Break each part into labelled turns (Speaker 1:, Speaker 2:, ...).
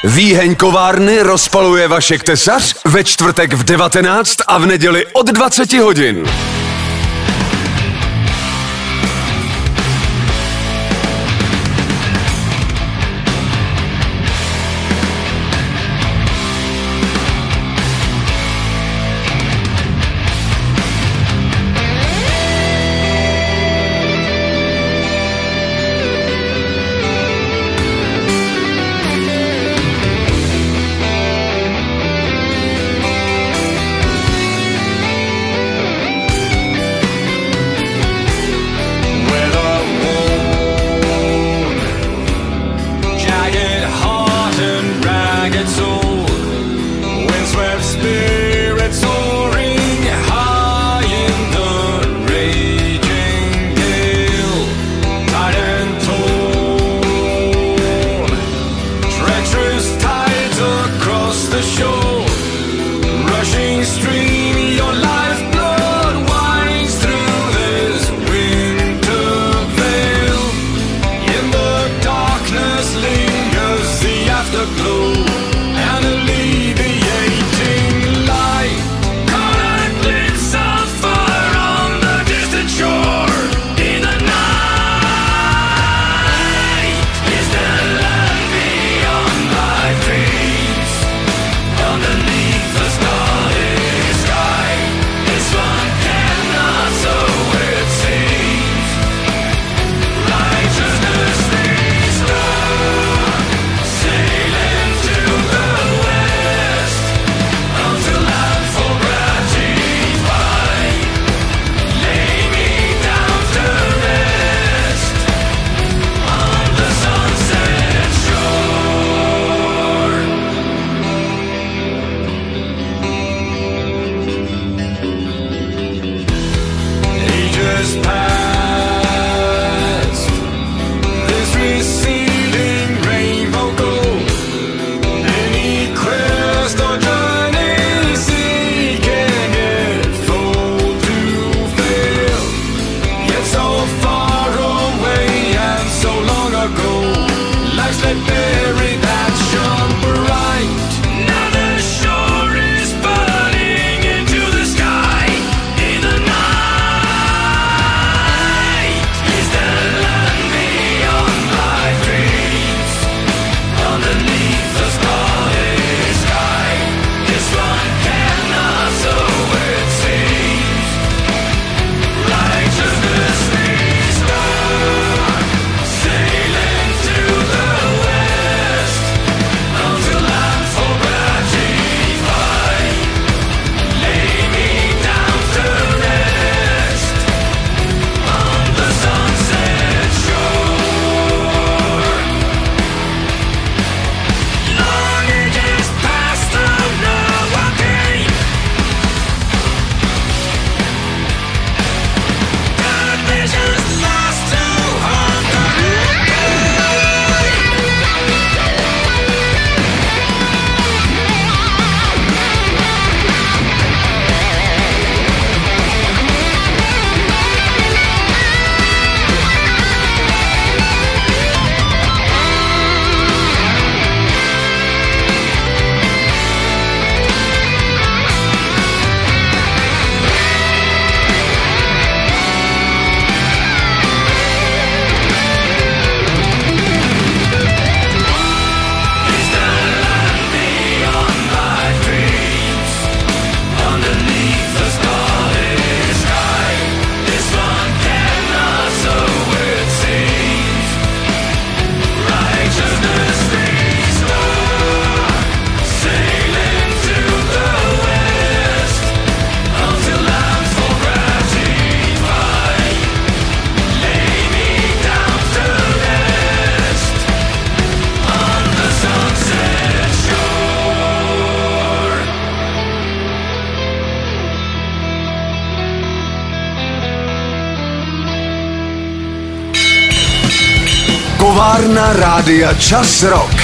Speaker 1: Výheň kovárny rozpaluje Vašek Tesař ve čtvrtek v 19 a v neděli od 20 hodin. Kovárna Rádia Čas Rock.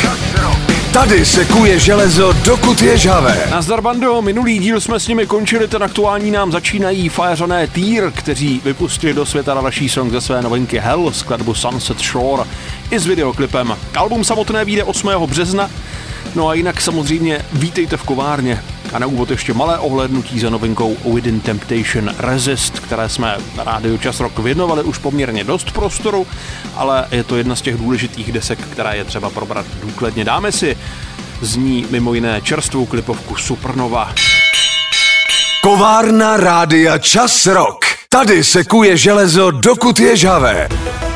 Speaker 1: Tady se kuje železo, dokud je žhavé.
Speaker 2: Nazdar bando, minulý díl jsme s nimi končili, ten aktuální nám začínají Firezoné Týr, kteří vypustili do světa na další song ze své novinky Hell, skladbu Sunset Shore i s videoklipem. Album samotné vyjde 8. března No a jinak samozřejmě vítejte v kovárně. A na úvod ještě malé ohlédnutí za novinkou Within Temptation Resist, které jsme na rádiu Čas Rock věnovali už poměrně dost prostoru, ale je to jedna z těch důležitých desek, která je třeba probrat důkladně. Dáme si z ní mimo jiné čerstvou klipovku Supernova.
Speaker 1: Kovárna rádia Čas Rock. Tady se kuje železo, dokud je žhavé.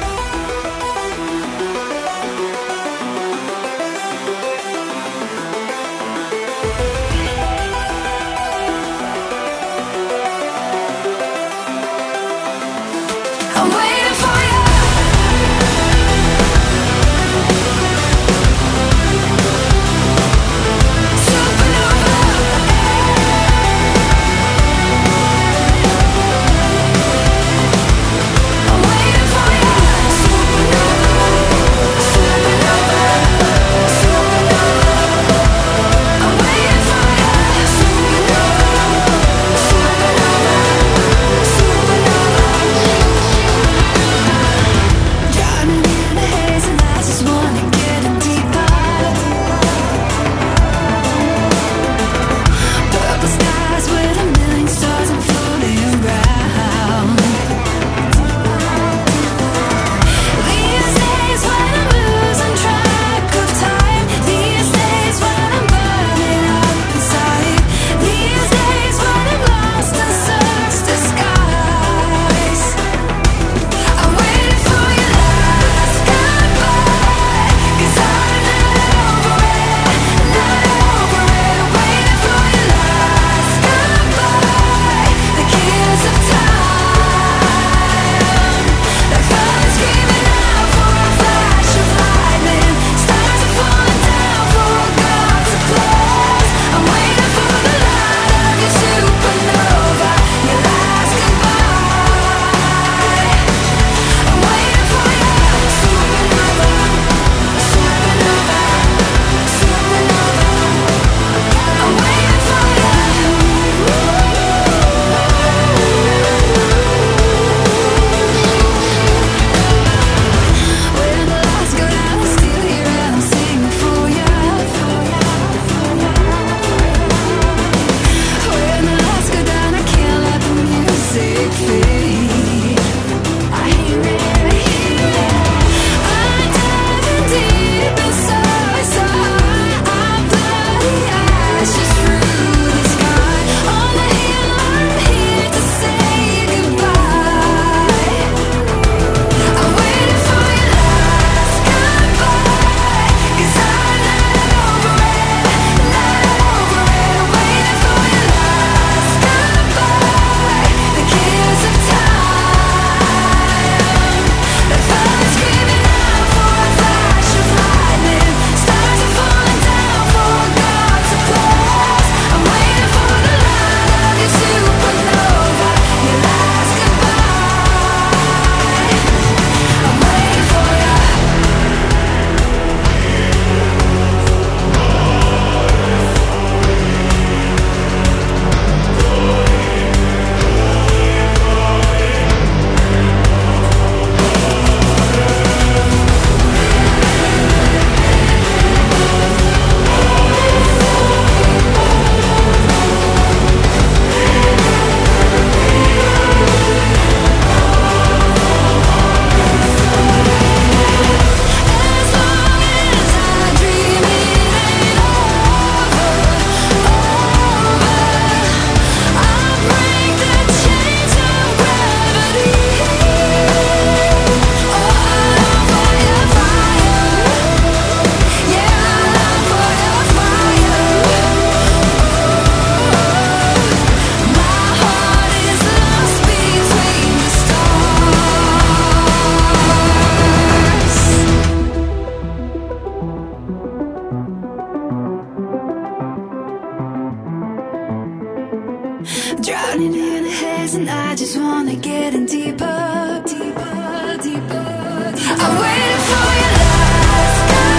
Speaker 3: Drowning in a haze and I just wanna get in deeper, deeper, deeper. I'm waiting for your last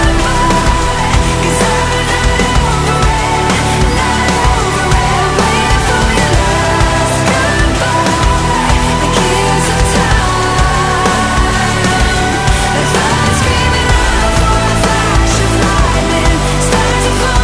Speaker 3: goodbye, 'cause I'm not over it, not over it. Waiting for your last goodbye, the keys of time. The fire screaming out for a flash of lightning, stars are falling.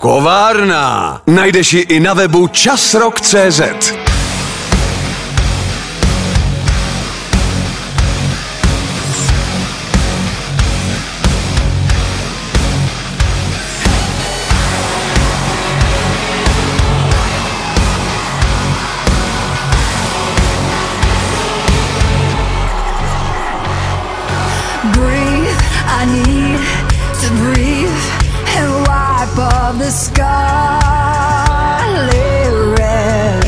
Speaker 1: Kovárna. Najdeš ji i na webu časrok.cz.
Speaker 3: Breathe, I need to breathe and wipe off the scarlet red.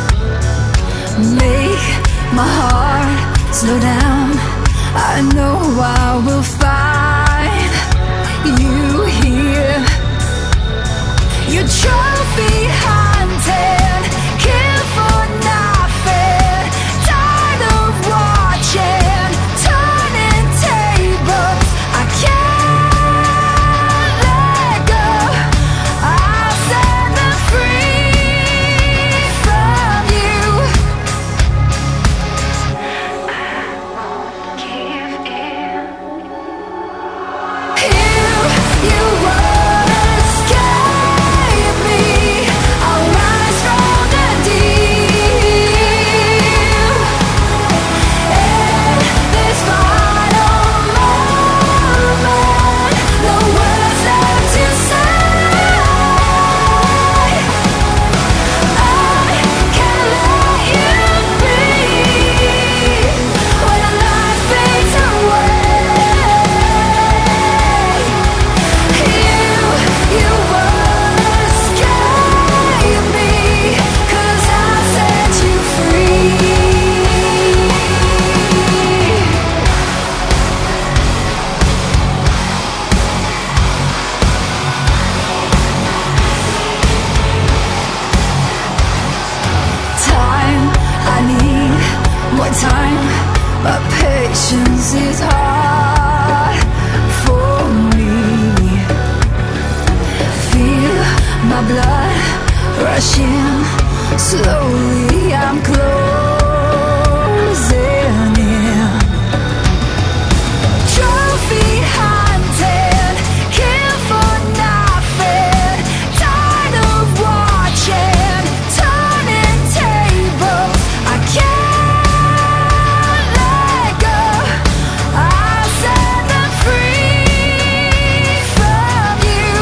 Speaker 3: Make my heart slow down. I know I will find you here. Your trophy hunted, kill for nothing. Tired of watching, turning tables. I can't let go. I'll set them free from you. Give in. You won't escape me. I'll rise from the deep. In this final moment, no words left to say. I can't let you be when the light fades away. You won't escape me, 'cause I'll set you free. Time, I need more time. My patience is hard for me. Feel my blood rushing slowly. I'm closing in. Trophy hunted, kill for nothing. Tired of watching, turning tables. I can't let go. I'll set them free from you.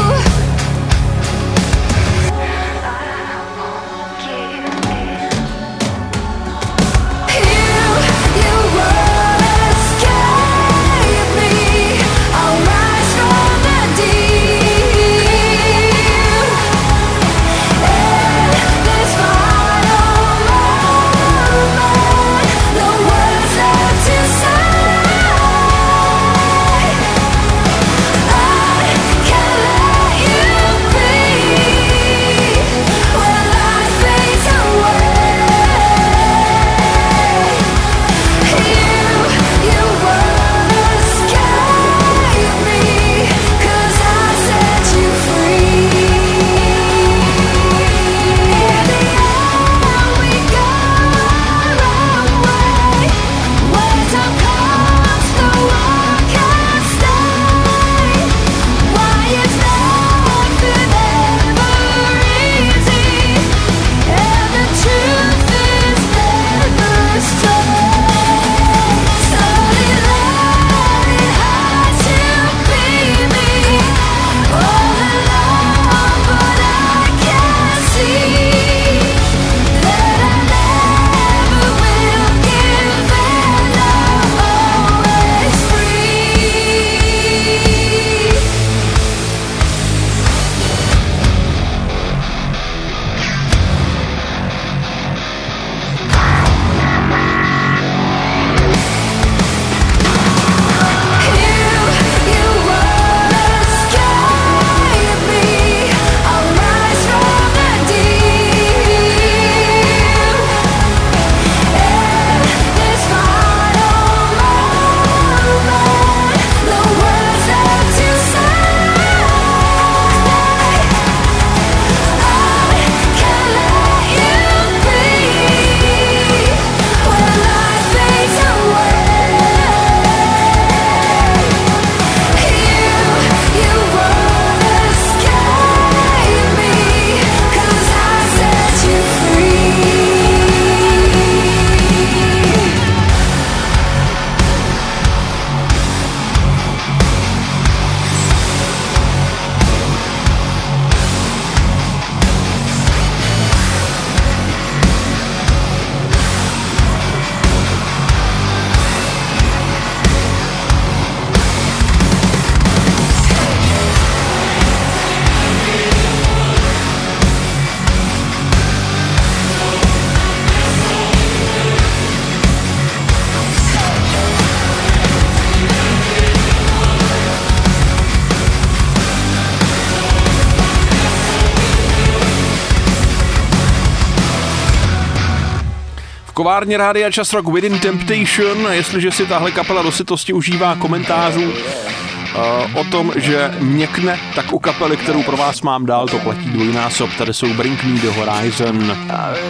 Speaker 2: kovárně rádia Čas Rock Within Temptation. Jestliže si tahle kapela do sytosti užívá komentářů o tom, že měkne, tak u kapely, kterou pro vás mám dál, to platí dvojnásob. Tady jsou Bring Me the Horizon.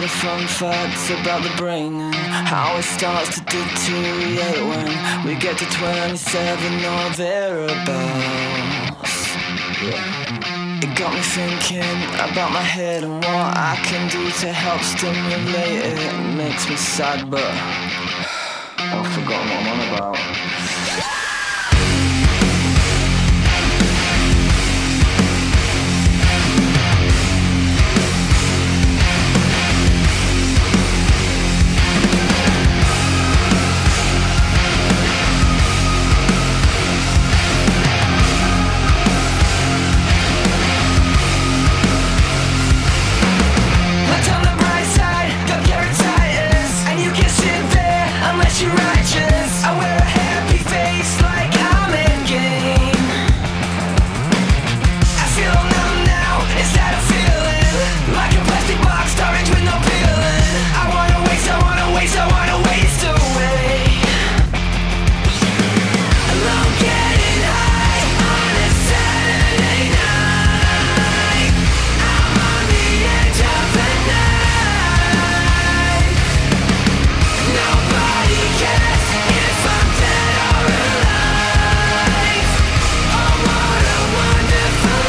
Speaker 4: It got me thinking about my head and what I can do to help stimulate it. It makes me sad, but I've forgotten what I'm on about. You're righteous. I wear a happy face like I'm in game. I feel numb now. Is that a feeling? Like a plastic box, storage with no peeling. I wanna waste, I wanna waste, I wanna waste away. I'm getting high on a Saturday night. I'm on the edge of the night. Nobody cares if I'm dead or alive. Oh, what a wonderful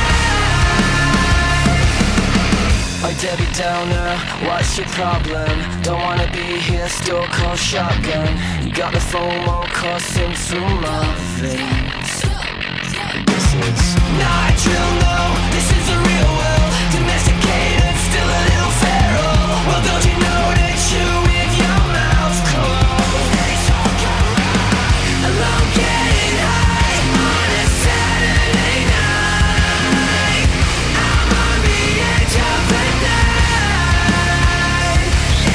Speaker 4: life. Oh, Debbie Downer, what's your problem? Don't wanna be here, still call shotgun. You got the FOMO coursing through my veins. This is not drill, no, this is the real world. Domesticated, still a little feral. Well, don't you know that you with your mouth closed? I'm getting high on a Saturday night. I'm on the edge of the night.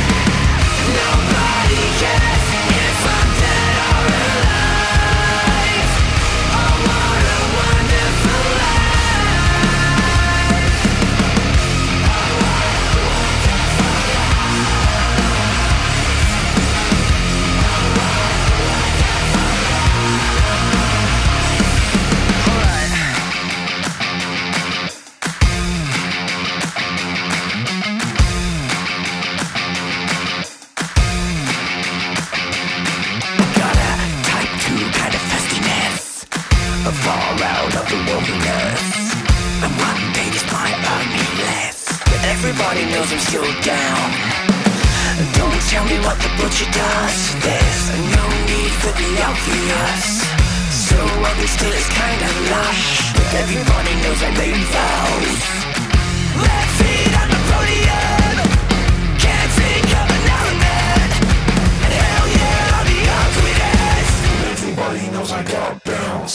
Speaker 4: Nobody cares if I'm dead or alive. Oh, what a wonderful life. Got a type 2 kind of festiness, far out of the wilderness. And one day this might earn me less, but everybody knows I'm still down. Don't tell me what the butcher does. There's no need for the obvious. So obvious still it's kind of lush, but everybody knows I made vows. Left feet on the podium, can't think of an element. And hell yeah, I'll be ugliness. Everybody knows I got bounce.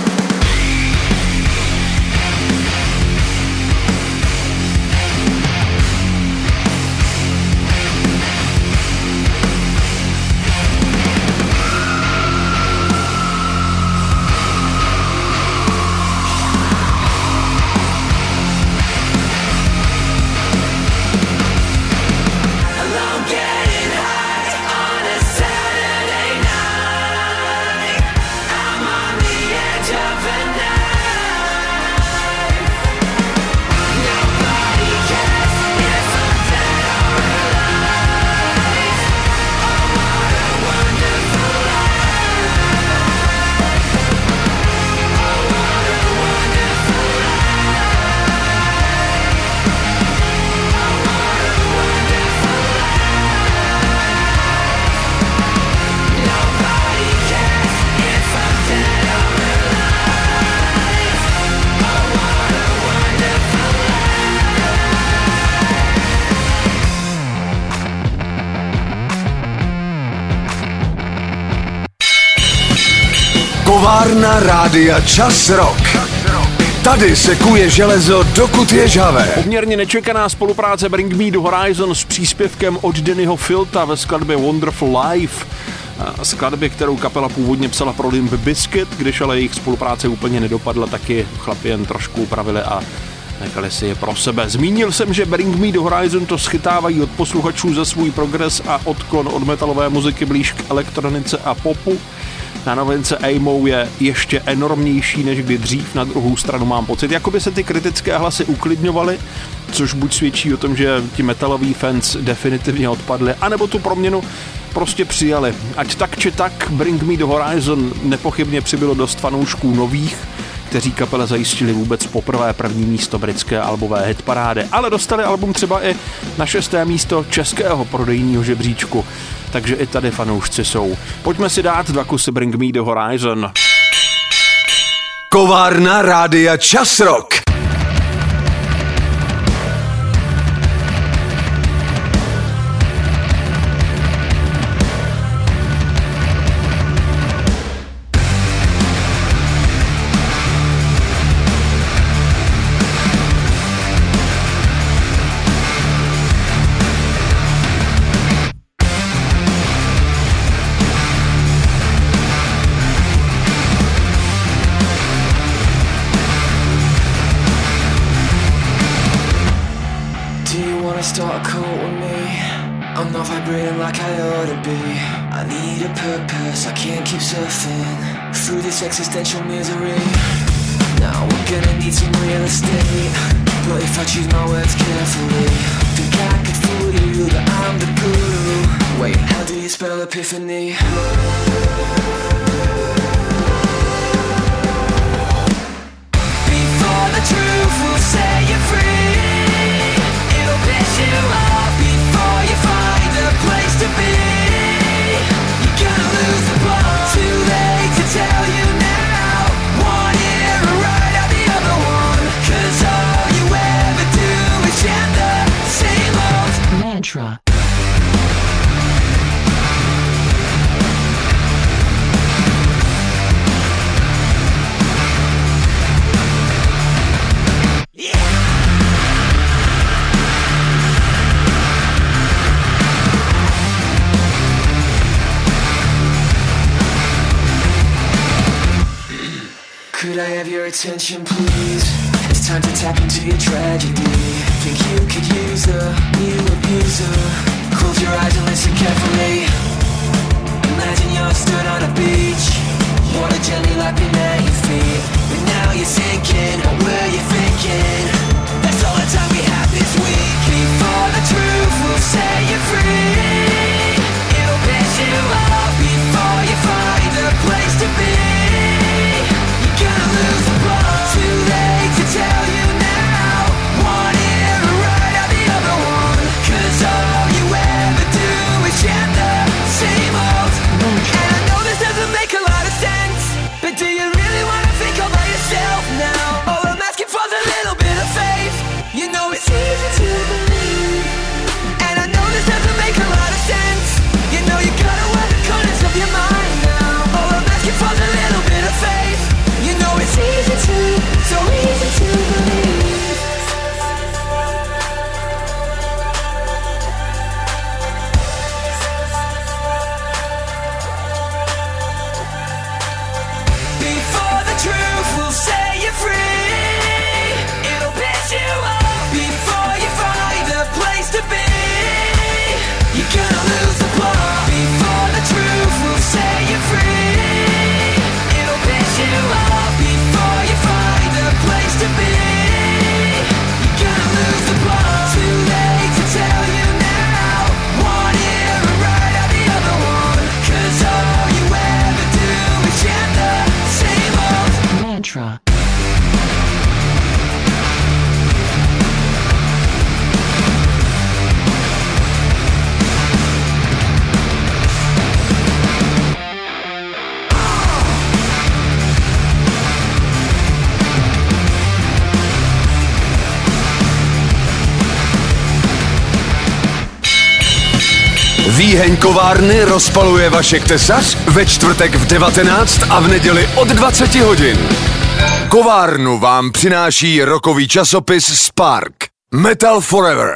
Speaker 4: I'm getting high on a Saturday night. I'm on the edge of the night. Nobody cares if I'm dead or alive. Oh, what a wonderful life. Oh, what a wonderful life. Oh, what a wonderful life. Nobody cares if I'm dead or alive. Oh, what a wonderful
Speaker 1: Kovárna rádia Čas Rock. Tady se kuje železo, dokud je žhavé.
Speaker 2: Poměrně nečekaná spolupráce Bring Me the Horizon s příspěvkem od Dannyho Filta ve skladbě Wonderful Life. Skladbě, kterou kapela původně psala pro Limp Bizkit, když ale jejich spolupráce úplně nedopadla, taky chlapi jen trošku upravili a nechali si je pro sebe. Zmínil jsem, že Bring Me the Horizon to schytávají od posluchačů za svůj progres a odklon od metalové muziky blíž k elektronice a popu. Na novince Amo je ještě enormnější než kdy dřív, na druhou stranu mám pocit, jako by se ty kritické hlasy uklidňovaly, což buď svědčí o tom, že ti metaloví fans definitivně odpadli, anebo tu proměnu prostě přijali. Ať tak či tak, Bring Me the Horizon nepochybně přibylo dost fanoušků nových, kteří kapele zajistili vůbec poprvé první místo britské albové hitparády, ale dostali album třeba i na 6. místo českého prodejního žebříčku, takže i tady fanoušci jsou. Pojďme si dát 2 kusy Bring Me the Horizon.
Speaker 1: Kovárna Rádia Čas Rock.
Speaker 4: Start a cult with me. I'm not vibrating like I ought to be. I need a purpose, I can't keep surfing through this existential misery. Now we're gonna need some real estate, but if I choose my words carefully, think I could fool you that I'm the guru. Wait, how do you spell epiphany? Before the truth will set you free, piss you off before you find a place to be. You're gonna lose the plot. Too late to tell you now. One ear right out the other one. 'Cause all you ever do is chant the same old mantra. Could I have your attention, please? It's time to tap into your tragedy. Think you could use a new abuser? Close your eyes and listen carefully. Imagine you're stood on a beach, water gently lapping at your feet. But now you're sinking, what were you thinking? That's all the time we have this week. Before the truth will set you free, it'll piss you off before you find a place to be. Gonna lose the plot. Too late to tell you now. One ear right out the other one. 'Cause all you ever do is chant the same old mantra. And I know this doesn't make a lot of sense, but do you really wanna think all by yourself now? All I'm asking for's a little bit of faith. You know it's easy to believe. And I know this doesn't make a lot of sense. You know you gotta wear the corners of your mind now. All I'm asking for's a little bit of faith. You know it's easy to, so easy to believe. Before the truth will set you free, it'll piss you off before you find a place to be. You're gonna lose the plot. Before the truth will set you free, it'll piss you off before you find a place to be. You're gonna lose the plot. Too late to tell you now. One ear right out the other one. 'Cause all you ever do is chant the same old mantra.
Speaker 1: Výheň kovárny rozpaluje Vašek Tesař ve čtvrtek v 19 a v neděli od 20 hodin. Kovárnu vám přináší rockový časopis Spark. Metal Forever.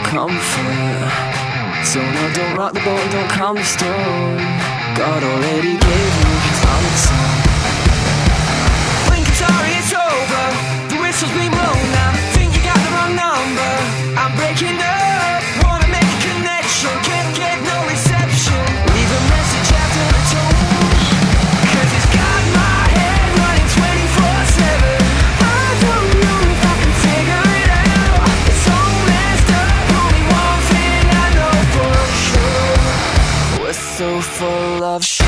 Speaker 5: comfort. So no, don't rock the boat, don't calm the storm. God already gave you his answer. Blink and sorry, it's over. The whistle's been blown now. Think you got the wrong number. I'm breaking up, wanna make a connection. Can't get no reception. Leave a message after the tone. Cause it's got my head running 24/7. I don't know if I can figure it out. It's all messed up, only one thing I know for sure. We're so full of shit.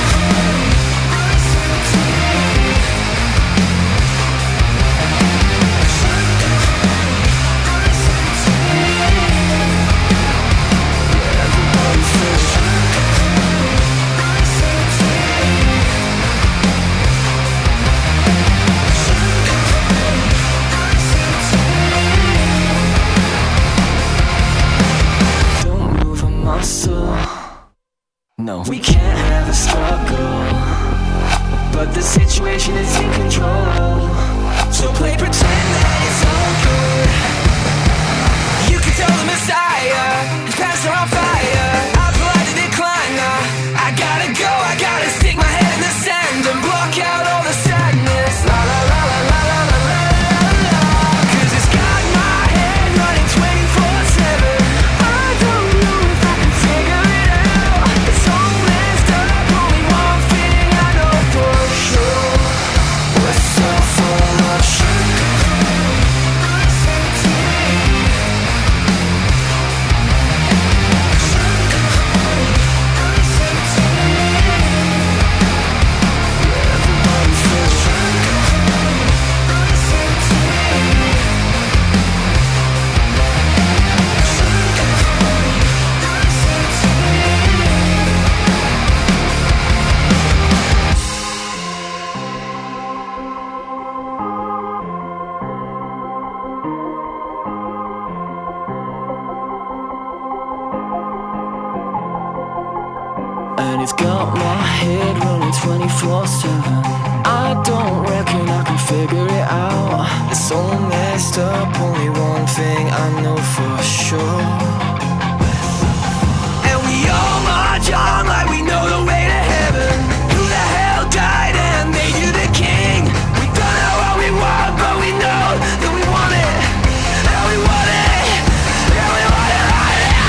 Speaker 5: No, we can't have a struggle, but the situation is in control. So play pretend that it's all good. You can tell the Messiah his pants are on fire. I politely decline now. I gotta go, I gotta stick my head in the sand and block out all the sadness. La la la la la la la la la. Cause it's got my head running 24/7. I don't know if I can figure it out. It's all messed up, only one thing I know for sure. We're so full of shit. And it's got my head running 24/7. I don't reckon I can figure it out. It's all messed up, only one thing I know for sure. And we all march on like we know the way to heaven. Who the hell died and made you the king? We don't know what we want, but we know that we want it. And we want it. And we want it right now.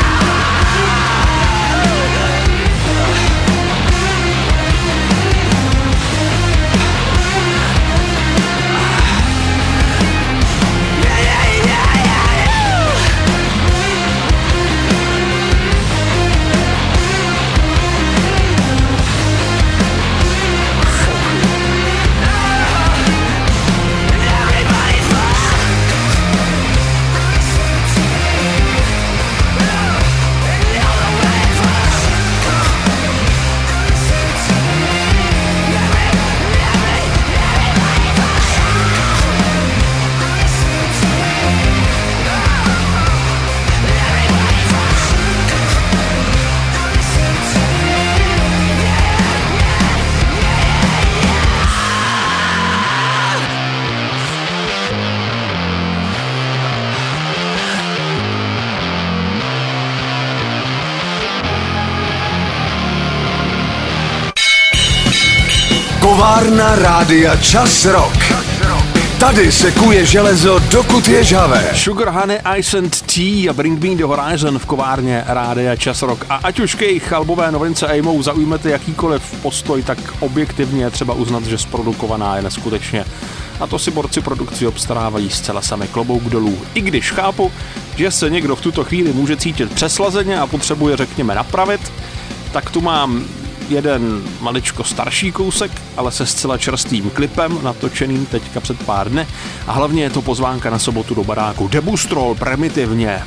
Speaker 1: Kovárna Rádia Čas Rock. Tady se kuje železo, dokud je žhavé.
Speaker 2: Sugar Honey, Ice and Tea a Bring Me the Horizon v kovárně Rádia Čas Rock. A ať už k jejich albové novince Aimou zaujmete jakýkoliv postoj, tak objektivně je třeba uznat, že zprodukovaná je neskutečně. A to si borci produkci obstarávají zcela sami, klobouk dolů. I když chápu, že se někdo v tuto chvíli může cítit přeslazeně a potřebuje, řekněme, napravit, tak tu mám jeden maličko starší kousek, ale se zcela čerstvým klipem, natočeným teďka před pár dny. A hlavně je to pozvánka na sobotu do baráku. Debustrol primitivně.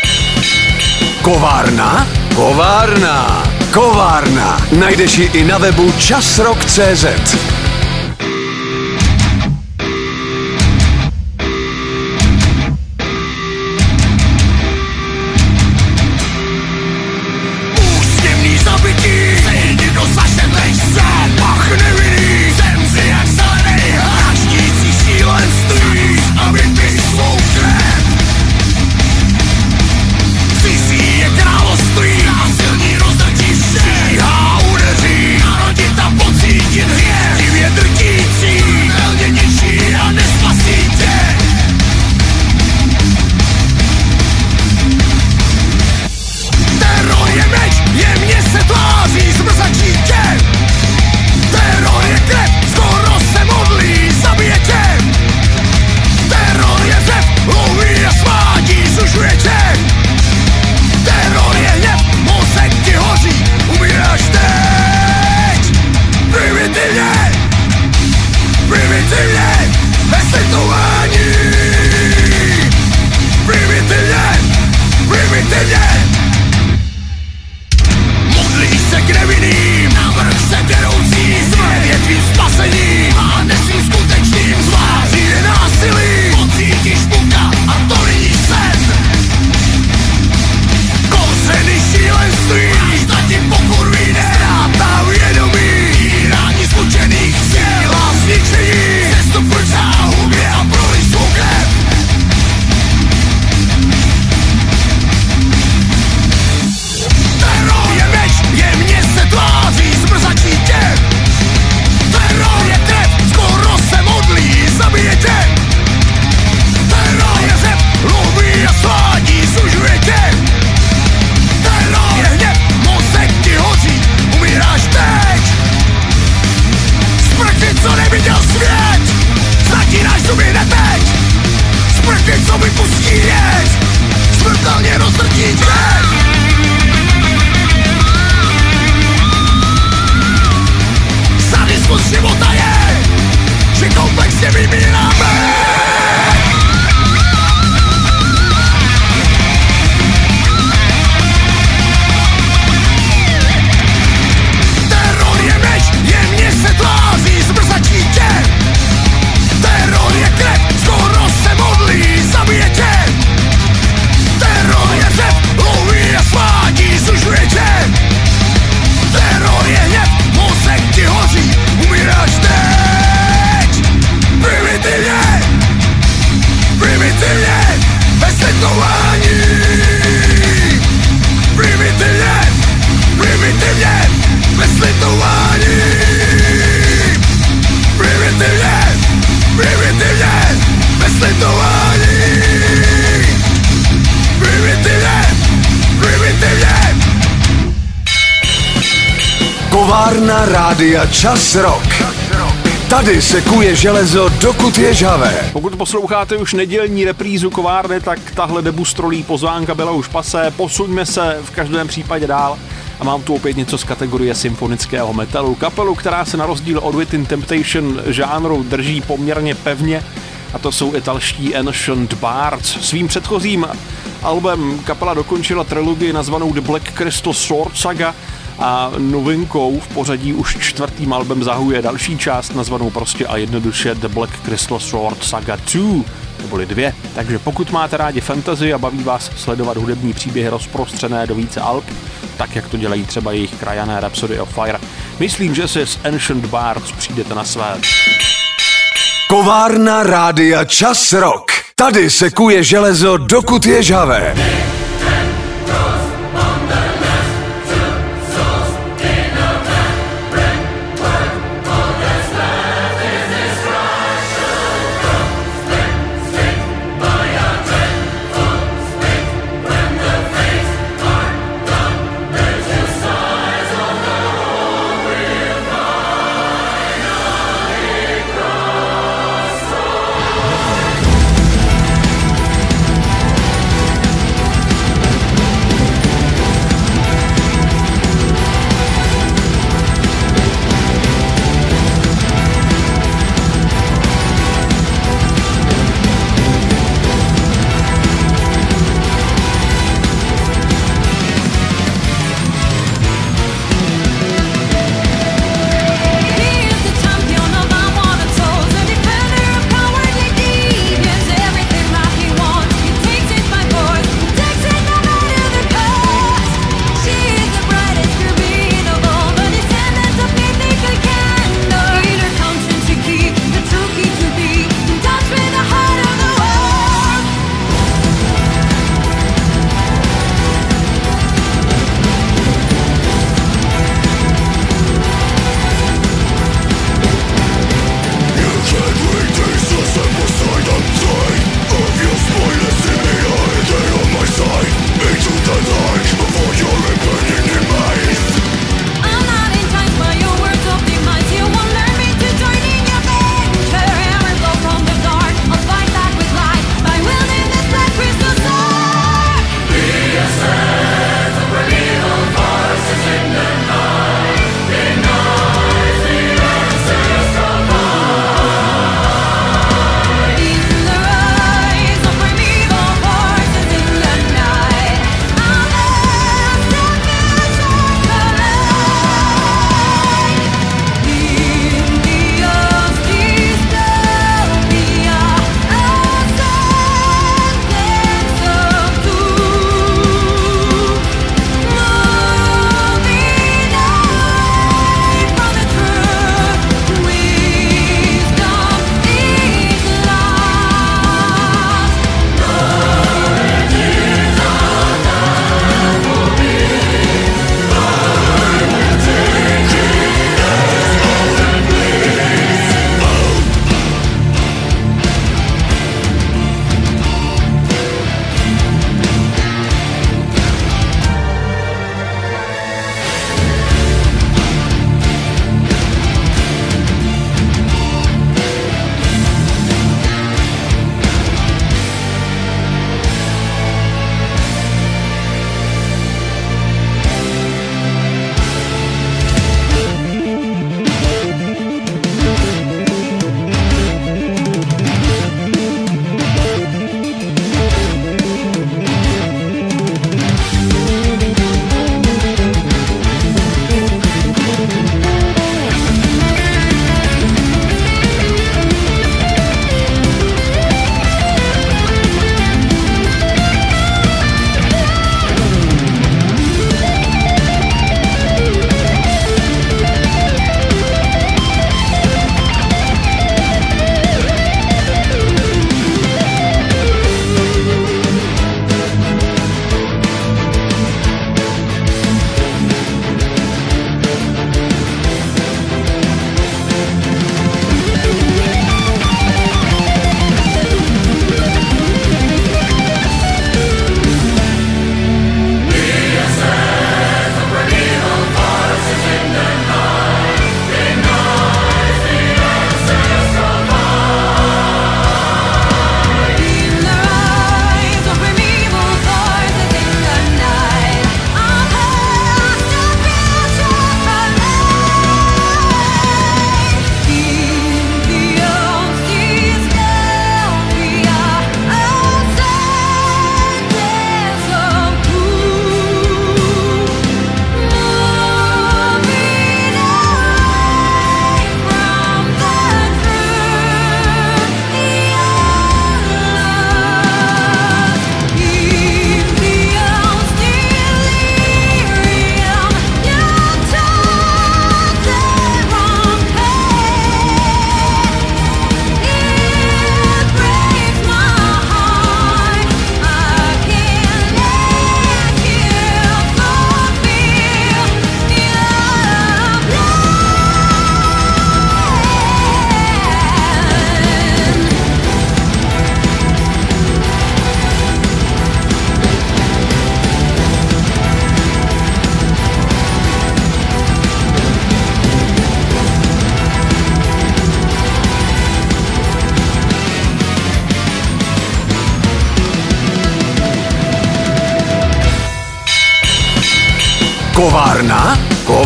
Speaker 1: Kovárna? Kovárna. Kovárna. Najdeš ji i na webu časrock.cz. Kovárna Rádia Čas Rock. Tady se kuje železo, dokud je žhavé.
Speaker 2: Pokud posloucháte už nedělní reprízu Kovárny, tak tahle debustrolí pozvánka byla už pasé. Posuňme se v každém případě dál. A mám tu opět něco z kategorie symfonického metalu. Kapelu, která se na rozdíl od Within Temptation žánru drží poměrně pevně. A to jsou italští Ancient Bards. Svým předchozím albem kapela dokončila trilogii nazvanou The Black Crystal Sword Saga a novinkou v pořadí už čtvrtým albem zahuje další část nazvanou prostě a jednoduše The Black Crystal Sword Saga 2, neboli 2. Takže pokud máte rádi fantasy a baví vás sledovat hudební příběhy rozprostřené do více alb, tak jak to dělají třeba jejich krajané Rhapsody of Fire, myslím, že si s Ancient Bards přijdete na své.
Speaker 1: Kovárna Rádia Čas Rock. Tady se kuje železo, dokud je žhavé.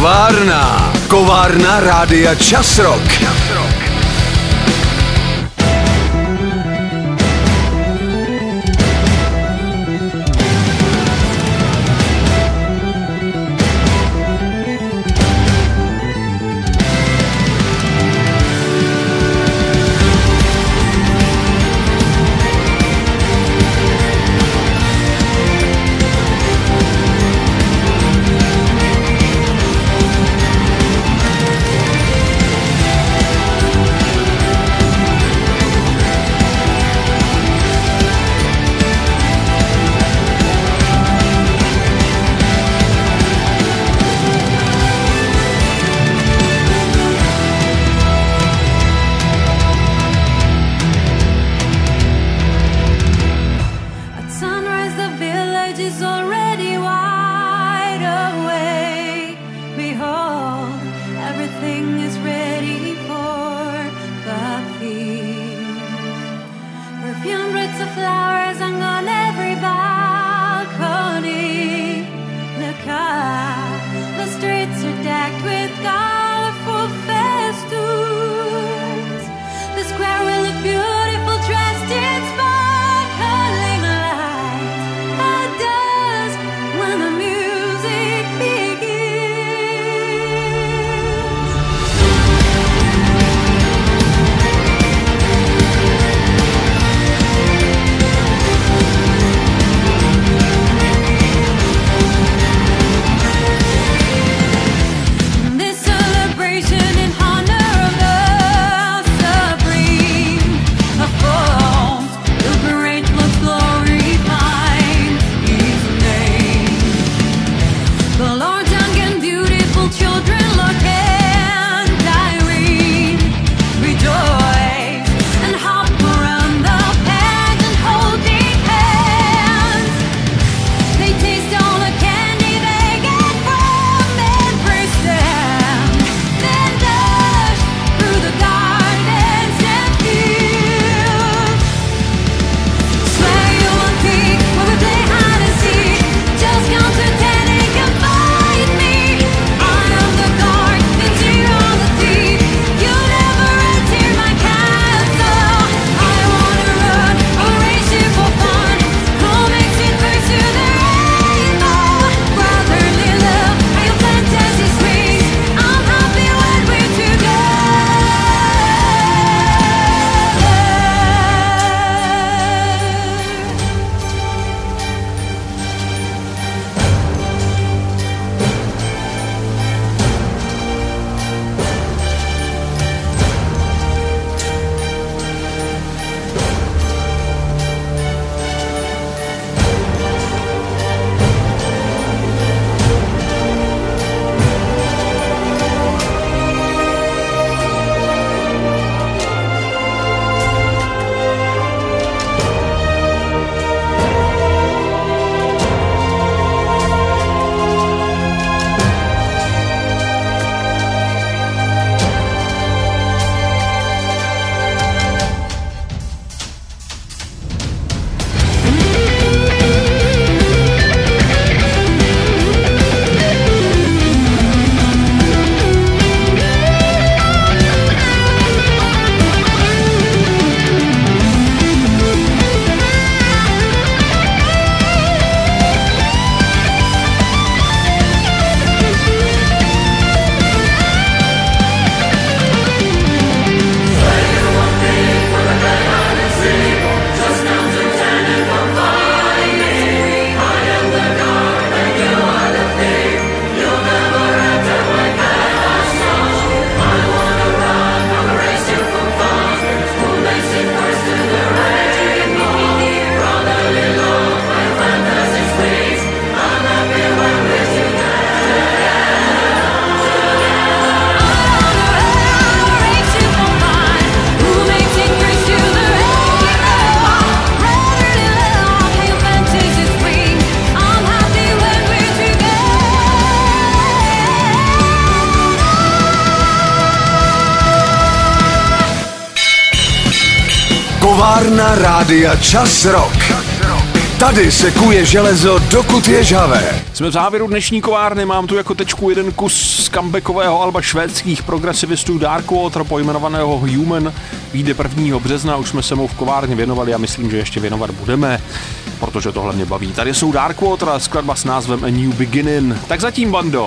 Speaker 1: Kovárna Rádia Čas Rock. Kovárna Rádia Čas Rock. Tady se kuje železo, dokud je žhavé.
Speaker 2: Jsme v závěru dnešní kovárny, mám tu jako tečku jeden kus z comebackového alba švédských progresivistů Darkwater pojmenovaného Human. Vyjde 1. března, už jsme se mu v kovárně věnovali a myslím, že ještě věnovat budeme, protože tohle mě baví. Tady jsou Darkwater a skladba s názvem A New Beginning. Tak zatím, bando.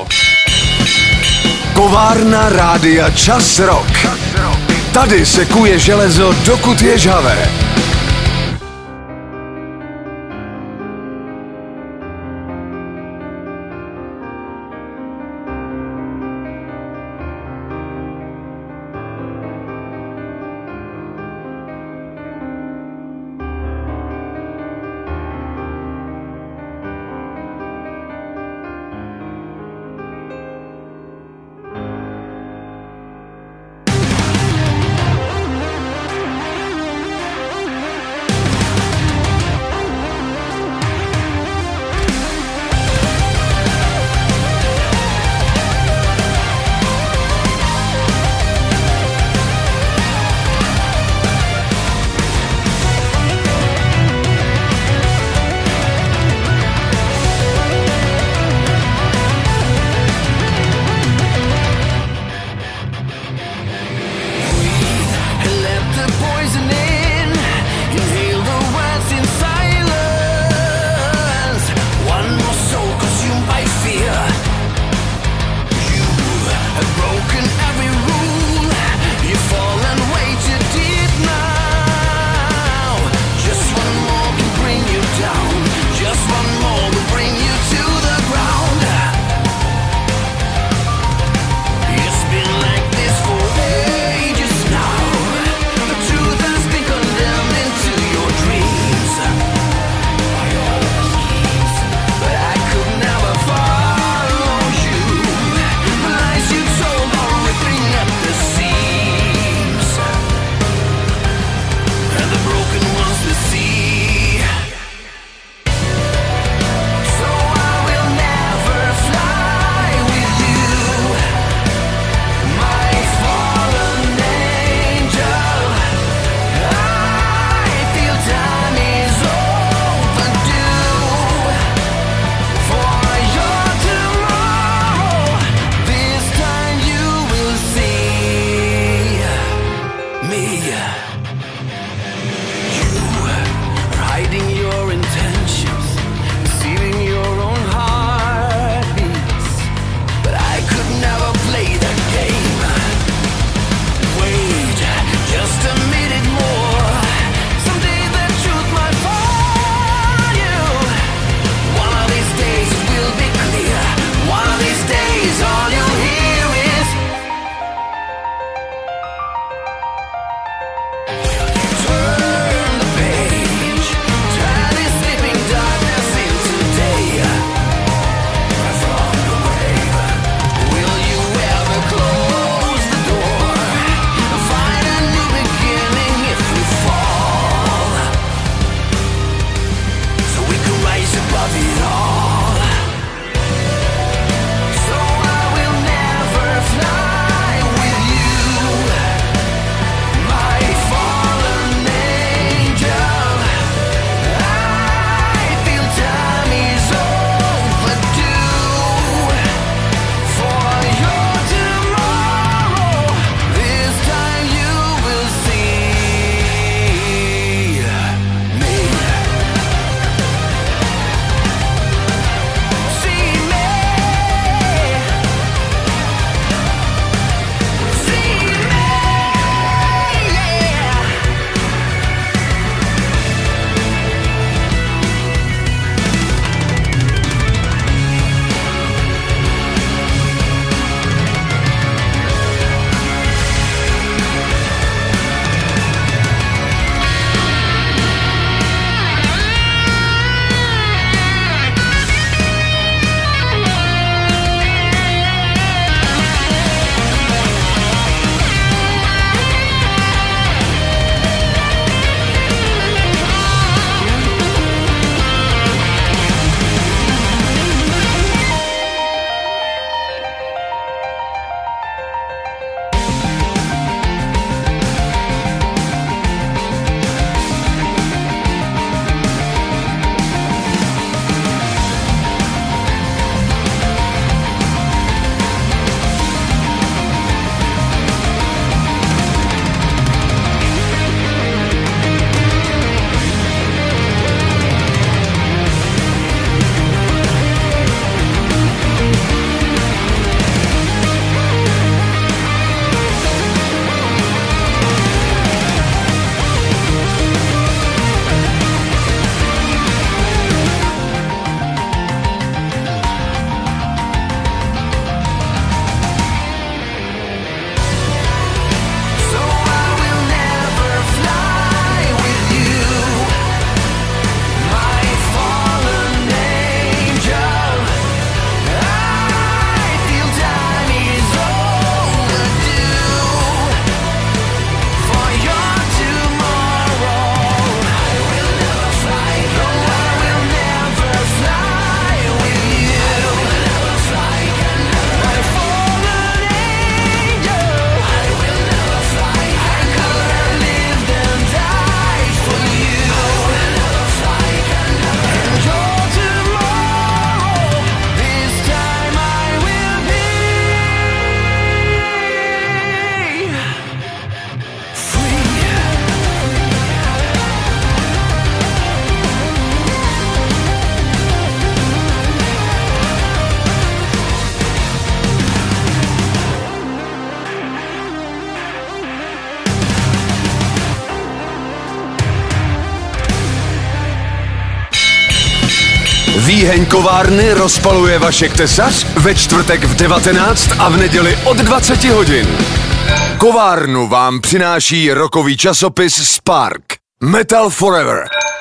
Speaker 1: Kovárna Rádia Čas Rock. Tady se kuje železo, dokud je žhavé. Výheň kovárny rozpaluje Vašek Tesař ve čtvrtek v 19 a v neděli od 20 hodin. Kovárnu vám přináší rokový časopis Spark. Metal Forever.